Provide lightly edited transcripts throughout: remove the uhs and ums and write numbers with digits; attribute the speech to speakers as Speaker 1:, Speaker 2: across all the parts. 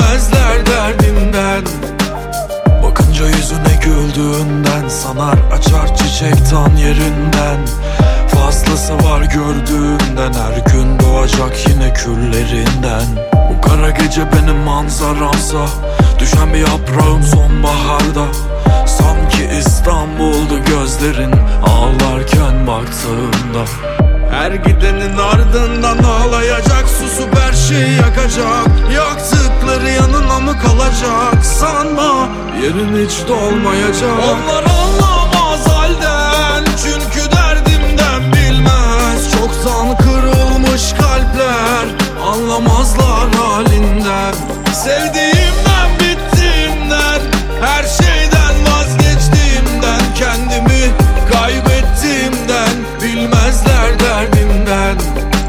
Speaker 1: bilmezler derdimden. Bakınca yüzüne güldüğünden sanar açar çiçek tan yerinden. Fazlası var gördüğünden, her gün doğacak yine küllerinden. Bu kara gece benim manzaramsa, düşen bir yaprağım sonbaharda. Sanki İstanbul'du gözlerin ağlarken baktığımda. Her gidenin ardından ağlayacak, susup her şeyi yakacak. Yaktıkları yanına mı kalacak? Sanma yerin hiç dolmayacak. Onlar anlamaz halden, çünkü derdimden bilmez. Çoktan kırılmış kalpler, anlamazlar halinden. Sevdiğimden, bittiğimden, her şeyden vazgeçtiğimden, kendimi kaybettiğimden, bilmezler derdimden.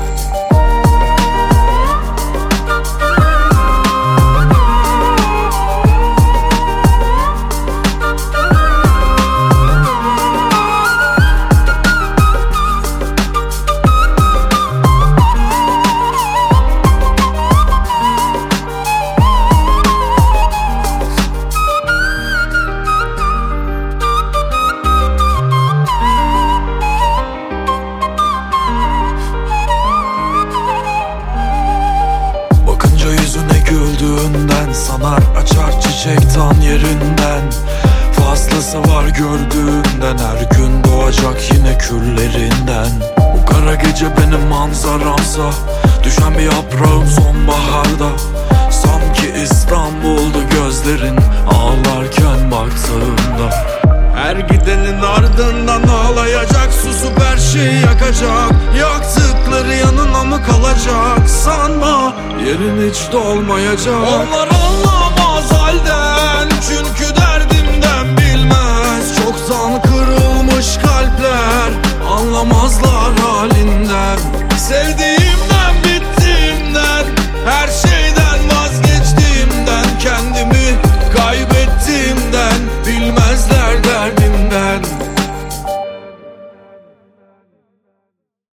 Speaker 1: Yüzüne güldüğünden sanar açar çiçek tan yerinden. Fazlası var gördüğünden, her gün doğacak yine küllerinden. Bu kara gece benim manzaramsa, düşen bir yaprağım sonbaharda. Sanki İstanbul'du gözlerin ağlarken baktığımda. Her gidenin ardından ağlayacak, susup her şeyi yakacak. Yaktıkları yanına mı kalacak? Sanma yerin hiç dolmayacak. Onlar anlamaz halden, çünkü derdimden bilmez. Çoktan kırılmış kalpler, anlamazlar